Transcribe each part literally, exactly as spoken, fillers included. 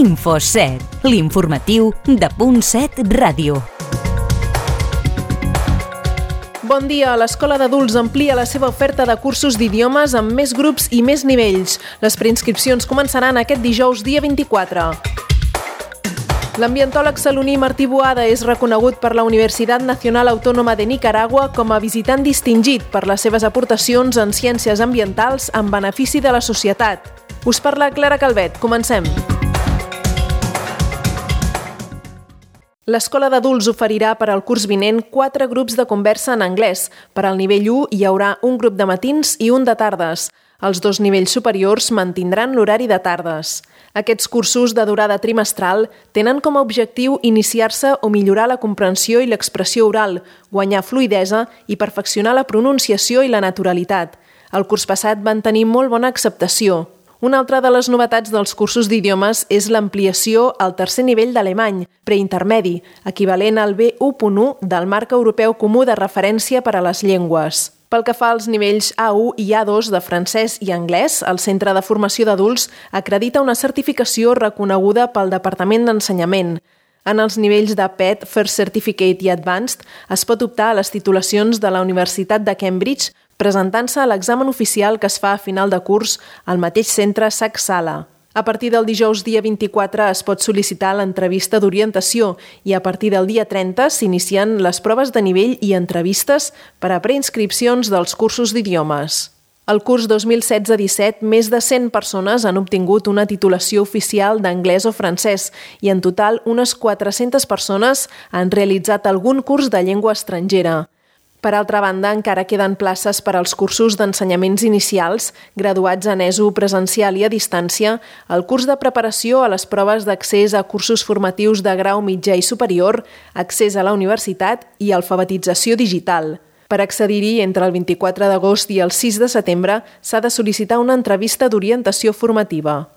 Info set, l'informatiu de Punt set Ràdio. Bon dia. L'Escola d'Adults amplia la seva oferta de cursos d'idiomes amb més grups i més nivells. Les preinscripcions començaran aquest dijous, dia vint-i-quatre. L'ambientòleg saloní Martí Boada és reconegut per la Universitat Nacional Autónoma de Nicaragua com a visitant distingit per les seves aportacions en ciències ambientals en benefici de la societat. Us parla Clara Calvet. Comencem. L'Escola d'Adults oferirà per al curs vinent quatre grups de conversa en anglès. Per al nivell u hi haurà un grup de matins i un de tardes. Els dos nivells superiors mantindran l'horari de tardes. Aquests cursos de durada trimestral tenen com a objectiu iniciar-se o millorar la comprensió i l'expressió oral, guanyar fluïdesa i perfeccionar la pronunciació i la naturalitat. El curs passat van tenir molt bona acceptació. Una altra de les novetats dels cursos d'idiomes és l'ampliació al tercer nivell d'alemany, preintermedi, equivalent al B u punt u del marc europeu comú de referència per a les llengües. Pel que fa als nivells A u i A dos de francès i anglès, el Centre de Formació d'Adults acredita una certificació reconeguda pel Departament d'Ensenyament. En els nivells de P E T, First Certificate i Advanced es pot optar a les titulacions de la Universitat de Cambridge presentant-se a l'examen oficial que es fa a final de curs al mateix centre Sac-Sala. A partir del dijous dia vint-i-quatre es pot sol·licitar l'entrevista d'orientació i a partir del dia trenta s'inicien les proves de nivell i entrevistes per a preinscripcions dels cursos d'idiomes. Al curs dos mil setze disset, més de cent persones han obtingut una titulació oficial d'anglès o francès i en total unes quatre-centes persones han realitzat algun curs de llengua estrangera. Per altra banda, encara queden places per als cursos d'ensenyaments inicials, graduats en E S O presencial i a distància, el curs de preparació a les proves d'accés a cursos formatius de grau mitjà i superior, accés a la universitat i alfabetització digital. Per accedir-hi, entre el vint-i-quatre d'agost i el sis de setembre, s'ha de sol·licitar una entrevista d'orientació formativa.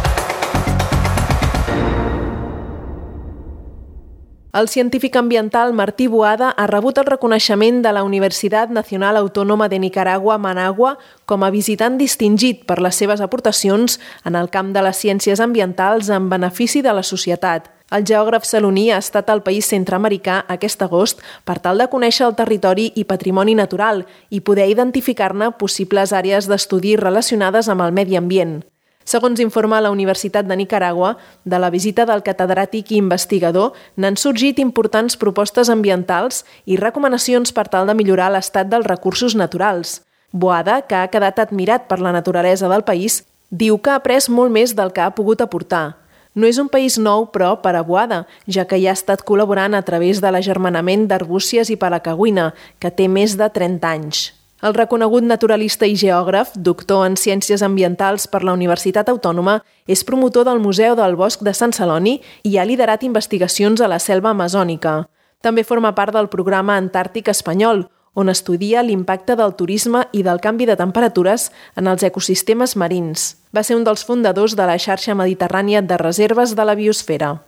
El científic ambiental Martí Boada ha rebut el reconeixement de la Universitat Nacional Autónoma de Nicaragua, Managua, com a visitant distingit per les seves aportacions en el camp de les ciències ambientals en benefici de la societat. El geògraf saloní ha estat al país centreamericà aquest agost per tal de conèixer el territori i patrimoni natural i poder identificar-ne possibles àrees d'estudi relacionades amb el medi ambient. Segons informa la Universitat de Nicaragua, de la visita del catedràtic i investigador n'han sorgit importants propostes ambientals i recomanacions per tal de millorar l'estat dels recursos naturals. Boada, que ha quedat admirat per la naturalesa del país, diu que ha après molt més del que ha pogut aportar. No és un país nou, però, per a Boada, ja que hi ha estat col·laborant a través de l'agermanament d'Arbúcies i Palacagüina, que té més de trenta anys. El reconegut naturalista i geògraf, doctor en Ciències Ambientals per la Universitat Autònoma, és promotor del Museu del Bosc de Sant Celoni i ha liderat investigacions a la selva amazònica. També forma part del programa Antàrtic espanyol, on estudia l'impacte del turisme i del canvi de temperatures en els ecosistemes marins. Va ser un dels fundadors de la xarxa mediterrània de reserves de la biosfera.